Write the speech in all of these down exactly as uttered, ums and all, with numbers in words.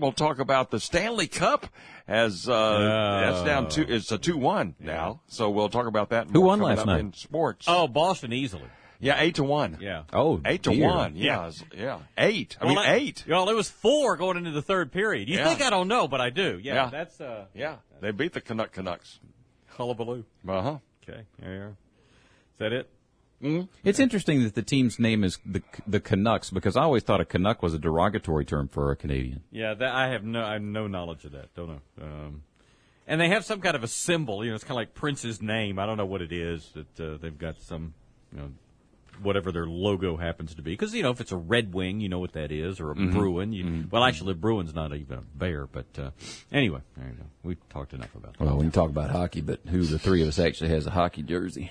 we'll talk about the Stanley Cup. As uh, Oh. that's down two, it's a two one now. So we'll talk about that. Who more won coming last up night? in sports? Oh, Boston easily. Yeah, eight to one. Yeah. Oh, Eight to dear. one. Yeah, yeah, eight. I Well, mean, I- eight. Well, it was four going into the third period. You Yeah. think I don't know, but I do. Yeah, Yeah. that's uh, Yeah, they beat the Canuck Canucks. hullabaloo. Uh huh. Okay, there you are. Is that it? It's interesting that the team's name is the the Canucks, because I always thought a Canuck was a derogatory term for a Canadian. Yeah, that, I have no, I have no knowledge of that. Don't know. Um, and they have some kind of a symbol. You know, it's kind of like Prince's name. I don't know what it is. That uh, they've got some, you know, whatever their logo happens to be. Because you know, if it's a Red Wing, you know what that is, or a Bruin. You, Well, actually, a Bruin's not even a bear. But uh, anyway, there you go. We talked enough about that. Well, we can talk about hockey, but who of the three of us actually has a hockey jersey?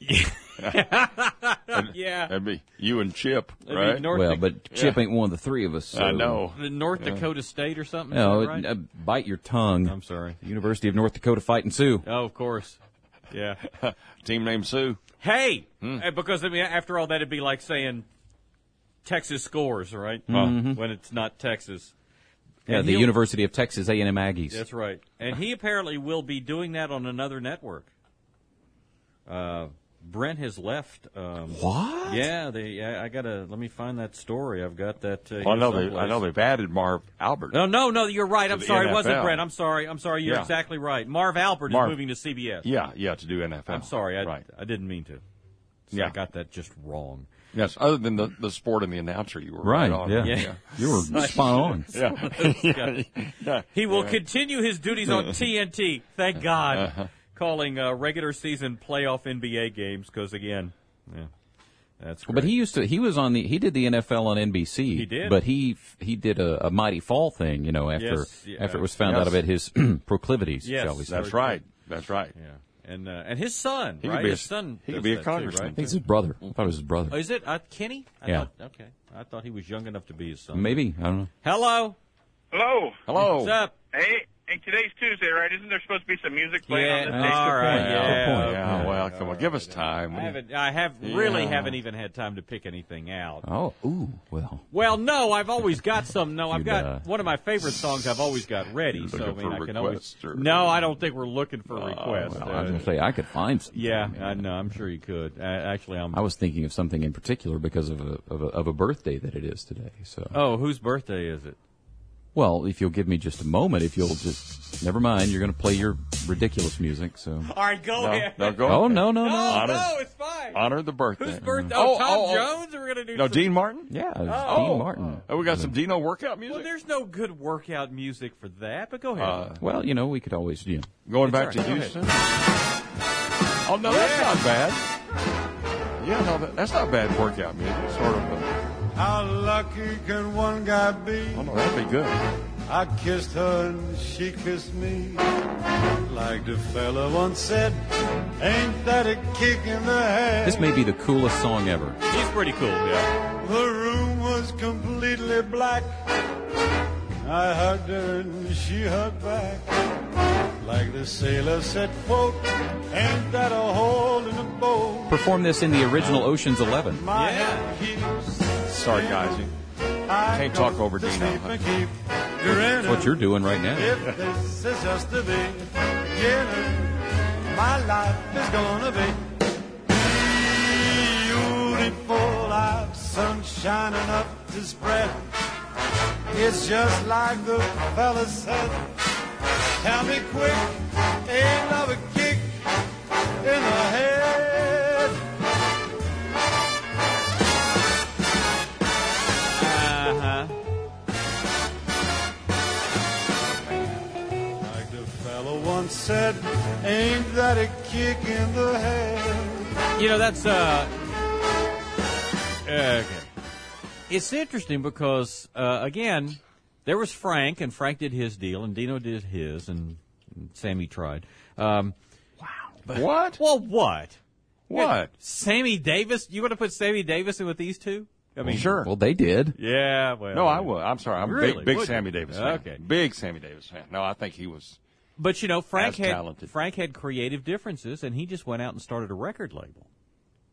Yeah. That'd be you and Chip, That'd be right? North Well, Dak- but Chip ain't one of the three of us. So. I know. the North Dakota State or something. No, is that right? uh, bite your tongue. I'm sorry. University of North Dakota Fighting Sioux. Oh, of course. Yeah. Team name Sue. Hey, uh, because I mean, after all, that'd be like saying Texas scores, right? When it's not Texas. Yeah, And the he'll- University of Texas A and M Aggies. That's right. And he apparently will be doing that on another network. Uh, Brent has left. Um, What? Yeah, they. I, I gotta. Let me find that story. I've got that. Uh, Well, I here know they. I someplace. know they've added Marv Albert. No, no, no. You're right. I'm the sorry. It N F L. wasn't Brent. I'm sorry. I'm sorry. You're Yeah. exactly right. Marv Albert Marv- is moving to C B S. Yeah, yeah, to do N F L. I'm sorry. I, right. I didn't mean to. So Yeah. I got that just wrong. Yes. Other than the, the sport and the announcer, you were right, Right, on. yeah. Yeah. You were spot on. Yeah. yeah. He will continue his duties on T N T. Thank God. Uh-huh. Calling uh, regular season playoff N B A games because again, yeah, that's. Great. But he used to. He was on the. He did the N F L on N B C. He did? But he he did a, a Mighty Fall thing. You know, after Yes, yeah. after it was found Yes. out about his proclivities. Yes. Shall we say? That's right. That's right. Yeah, and uh, and his son, He could right? be a- his son. he could does be a that too, congressman. right? I think it's his brother. I thought it was his brother. Oh, is it uh, Kenny? I Yeah. Thought, okay. I thought he was young enough to be his son. Maybe, I don't know. Hello. Hello. Hello. What's up? Hey, hey, today's Tuesday, right? Isn't there supposed to be some music playing on this Yeah. day? All right. point. Yeah. Good point. Yeah, okay. well, come on, give us time. I haven't. I have really Yeah. haven't even had time to pick anything out. Oh, ooh, well. Well, no, I've always got some. No, I've You'd, got uh, one of my favorite songs. I've always got ready. You're So I looking mean, for I can always. requests or- No, I don't think we're looking for requests. Well, I was Uh, going to say I could find some. yeah, I know. I'm sure you could. Uh, actually, I'm. I was thinking of something in particular because of a, of a of a birthday that it is today. So, Oh, whose birthday is it? well, if you'll give me just a moment, if you'll just never mind, you're going to play your ridiculous music. So, All right, go No, ahead. no, go. oh no, no, No, no, Honor- no, it's fine. Honor the birthday. Whose birthday? Oh, Oh, Tom oh, oh. Jones. We're gonna do. No, some- Dean Martin. yeah, it was Oh. Dean Martin. Oh, we got some Dino workout Well, music. there's no good workout music for that. But go ahead. Uh, Well, you know, we could always, you know, Going It's back to all right. Go Houston. Oh no, that's not bad. Yeah, no, that, that's not bad workout music. Sort of. A, How lucky can one guy be? oh no, that'd be good. I kissed her and she kissed me. Like the fella once said, ain't that a kick in the head? this may be the coolest song ever. He's pretty cool. Yeah. The room was completely black. I hugged her and she hugged back. Like the sailor said, quote, ain't that a hole in the boat? Perform this in the original Ocean's Eleven. My Yeah. head keeps Sorry, guys. I Can't talk go over to Dino, sleep huh? and keep grinning. That's what you're doing right now. If this is just the beginning, my life is gonna be beautiful. I've sun shining up to spread. It's just like the fella said. Tell me quick, ain't love a kick in the head? Uh-huh. Like the fella once said, ain't that a kick in the head? You know, that's uh okay. It's interesting because uh, again, there was Frank, and Frank did his deal, and Dino did his, and, and Sammy tried. Um, What? well, what? What? Sammy Davis? You want to put Sammy Davis in with these two? I mean, Sure. Well, they did. Yeah. Well, No, I will. I'm sorry. I'm a Really? big, big Would you? Sammy Davis fan. Okay. Big Sammy Davis fan. No, I think he was. But you know, Frank As had talented. Frank had creative differences, and he just went out and started a record label.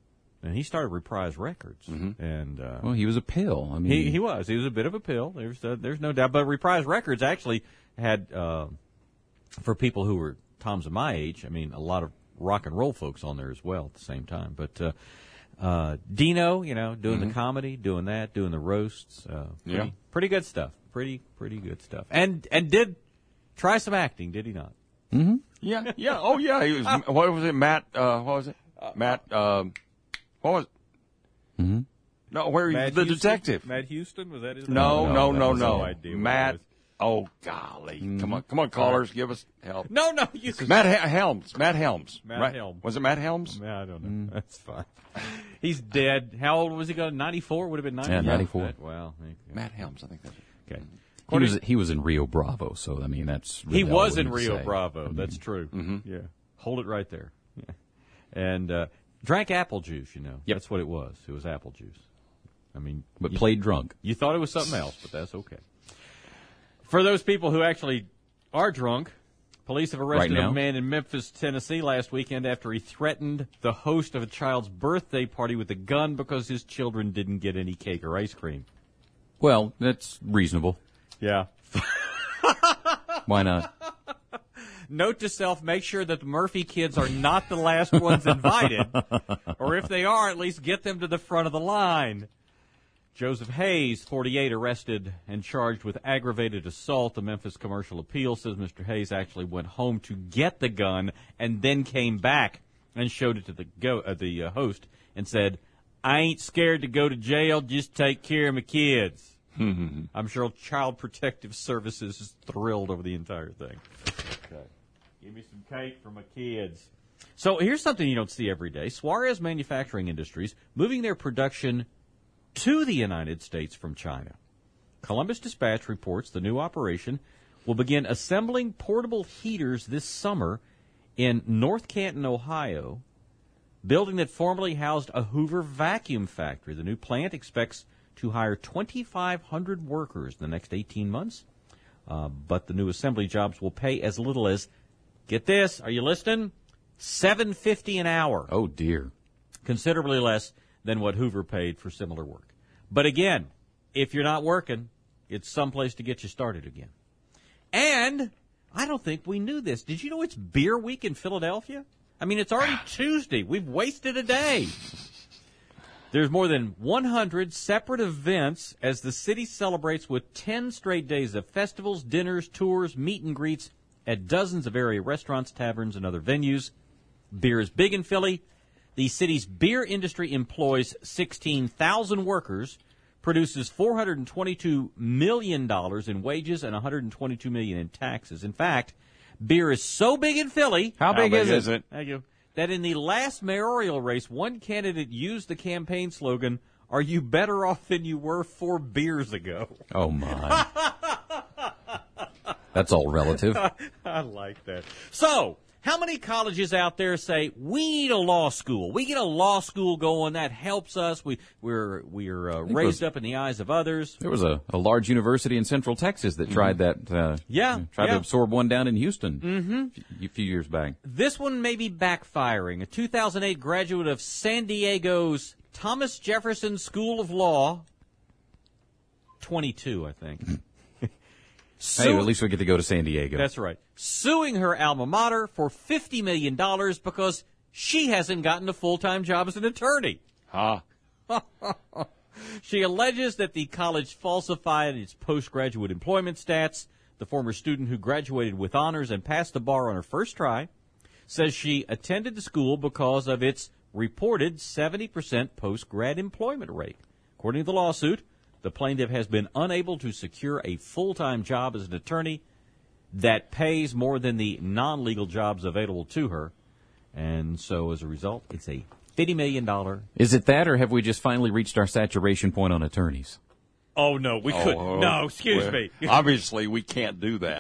and he started Reprise Records. Mm-hmm. And uh, well, he was a pill. I mean, he he was he was a bit of a pill. There's uh, there's no doubt. But Reprise Records actually had uh, for people who were Tom's and my age. I mean, a lot of rock and roll folks on there as well at the same time. But uh, uh, Dino, you know, doing mm-hmm. the comedy, doing that, doing the roasts. Uh, pretty, yeah, pretty good stuff. Pretty pretty good stuff. And and did try some acting, did he not? Mm-hmm. Yeah, yeah. Oh, yeah. He was. What was it, Matt? Uh, what was it, Matt? Um, what was? It? Mm-hmm. No, where he, Matt the Houston? detective? Matt Houston, was that his name? No, no, no, that no. no idea Matt. Oh, golly! Mm-hmm. Come on, come on, callers, give us help. No, no, you. Matt Hel- Helms. Matt Helms. Matt right? Helms. Was it Matt Helms? I don't know. Mm. That's fine. He's dead. How old was he going? ninety-four? Would have been ninety. Yeah, ninety-four. Wow. Matt Helms, I think that's it. Okay. He was he was in Rio Bravo, so I mean that's really he all was we in need to Rio say. Bravo. Mm-hmm. That's true. Mm-hmm. Yeah. Hold it right there. Yeah. And uh, drank apple juice. You know. Yep. That's what it was. It was apple juice. I mean, but you, played drunk. You thought it was something else, but that's okay. For those people who actually are drunk, police have arrested Right a now? man in Memphis, Tennessee last weekend after he threatened the host of a child's birthday party with a gun because his children didn't get any cake or ice cream. Well, that's reasonable. Yeah. Why not? Note to self, make sure that the Murphy kids are not the last ones invited, or if they are, at least get them to the front of the line. Joseph Hayes, forty-eight, arrested and charged with aggravated assault. The Memphis Commercial Appeal says Mister Hayes actually went home to get the gun and then came back and showed it to the go uh, the uh, host and said, "I ain't scared to go to jail, just take care of my kids." I'm sure Child Protective Services is thrilled over the entire thing. Okay. Give me some cake for my kids. So here's something you don't see every day. Suarez Manufacturing Industries moving their production to the United States from China. Columbus Dispatch reports the new operation will begin assembling portable heaters this summer in North Canton, Ohio, building that formerly housed a Hoover vacuum factory. The new plant expects to hire twenty-five hundred workers in the next eighteen months, uh, but the new assembly jobs will pay as little as, get this, are you listening? seven dollars and fifty cents an hour. Oh, dear. Considerably less than what Hoover paid for similar work. But again, if you're not working, it's someplace to get you started again. And I don't think we knew this. Did you know it's Beer Week in Philadelphia? I mean, it's already Tuesday. We've wasted a day. There's more than one hundred separate events as the city celebrates with ten straight days of festivals, dinners, tours, meet and greets at dozens of area restaurants, taverns, and other venues. Beer is big in Philly. The city's beer industry employs sixteen thousand workers, produces four hundred twenty-two million dollars in wages and one hundred twenty-two million dollars in taxes. In fact, beer is so big in Philly. How big, How big is, is it? it? Thank you. That in the last mayoral race, one candidate used the campaign slogan, "Are you better off than you were four beers ago?" Oh, my. That's all relative. I like that. So, how many colleges out there say, we need a law school? We get a law school going, that helps us. We, we're we're uh, raised was- up in the eyes of others. There was a, a large university in Central Texas that tried that. Uh, Yeah, Tried yeah. to absorb one down in Houston mm-hmm. a few years back. This one may be backfiring. A two thousand eight graduate of San Diego's Thomas Jefferson School of Law, twenty-two, I think. Hey, at least we get to go to San Diego. That's right. Suing her alma mater for fifty million dollars because she hasn't gotten a full-time job as an attorney. Huh? She alleges that the college falsified its postgraduate employment stats. The former student who graduated with honors and passed the bar on her first try says she attended the school because of its reported seventy percent post-grad employment rate. According to the lawsuit, the plaintiff has been unable to secure a full-time job as an attorney that pays more than the non-legal jobs available to her. And so, as a result, it's a fifty million dollars. Is it that, or have we just finally reached our saturation point on attorneys? Oh, no, we couldn't. Oh, No, excuse well, me. Obviously, we can't do that.